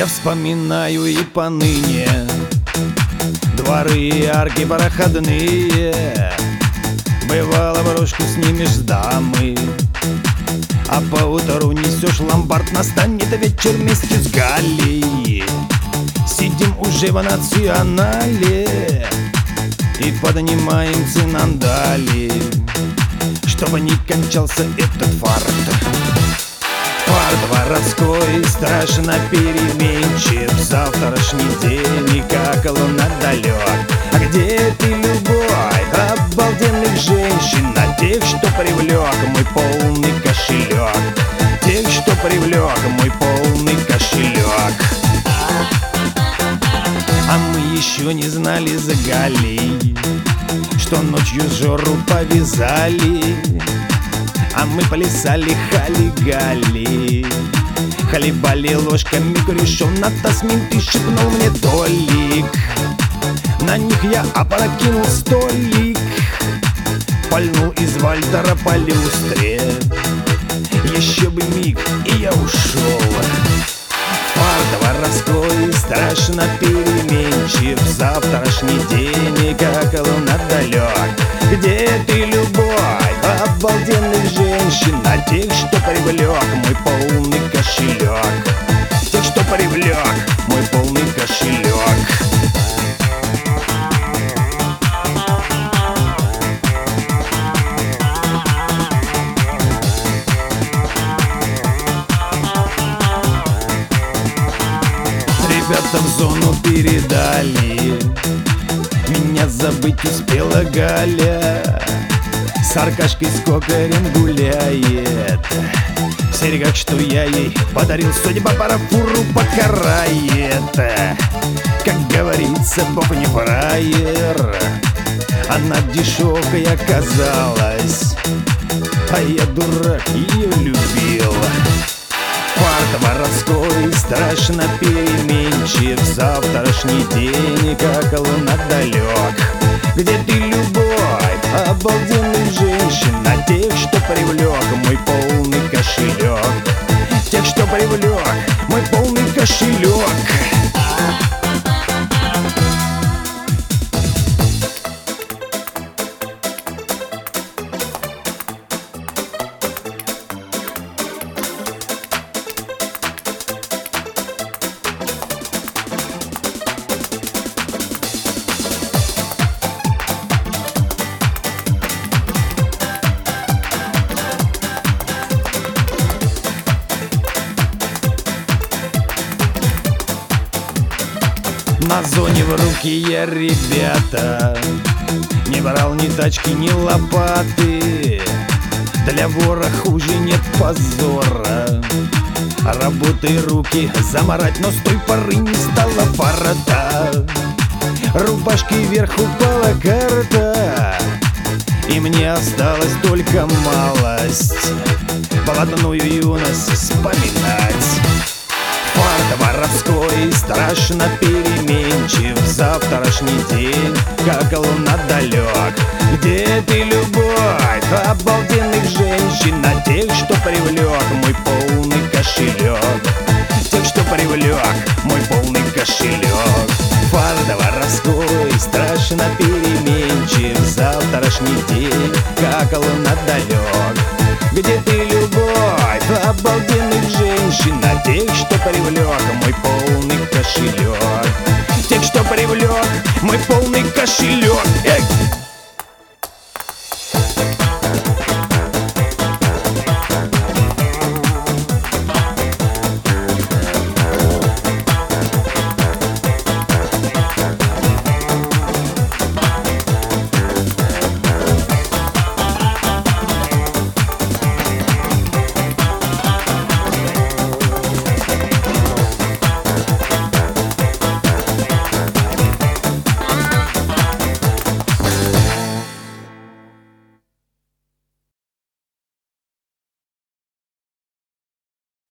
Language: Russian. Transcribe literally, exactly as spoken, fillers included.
Я вспоминаю и поныне дворы и арки проходные. Бывало, брошку снимешь с дамы, а поутру несешь ломбард. Настанет вечер вместе с Галей. Сидим уже в национале и поднимаем цинандали, чтобы не кончался этот фарт. Фарт воровской страшно переменчив. Завтрашний день и как луна далек. А где ты, любовь обалденных женщин? А тех, что привлек мой полный кошелек. Тех, что привлек мой полный кошелек. А мы еще не знали за Галей, что ночью Жору повязали. А мы плясали хали-гали, хлебали ложками корешом. На тасмин ты шепнул мне Толик, на них я опрокинул столик. Пальнул из Вальтера по люстре. Еще бы миг, и я ушел. Фарт воровской страшно переменчив. Завтрашний день и как луна далек. Где ты, любовь обалденных женщин? А тех, что привлек мой полный кошелек. Тех, что привлек мой полный кошелек. Ребята в зону передали, меня забыть успела Галя. С Аркашкой с кокарем гуляет. В серьгах, что я ей подарил, судьба парафуру покарает. Как говорится, Бог не фраер. Она дешевкой оказалась, а я, дурак, ее любил. Фарт воровской страшно переменчив. Завтрашний день, как луна далек. Где ты, любовь обалденных женщин? А тех, что привлек мой полный кошелек. Тех, что привлек мой полный кошелек. На зоне в руки я, ребята, не брал ни тачки, ни лопаты. Для вора хуже нет позора. Работай руки замарать, но с той поры не стало порота. Рубашки вверх упала карта, и мне осталась только малость блатную юность вспоминать. Фарт воровской страшно переменчив. Завтрашний день, как луна далек. Где ты, любовь обалденных женщин? А тех, что привлек мой полный кошелек. Тех, что привлек мой полный кошелек. Фарт воровской страшно переменчив. Завтрашний день, как луна далек. Где ты, любовь обалденных женщин? А тех, что привлек мой полный кошелек. Тех, что привлек мой полный кошелек.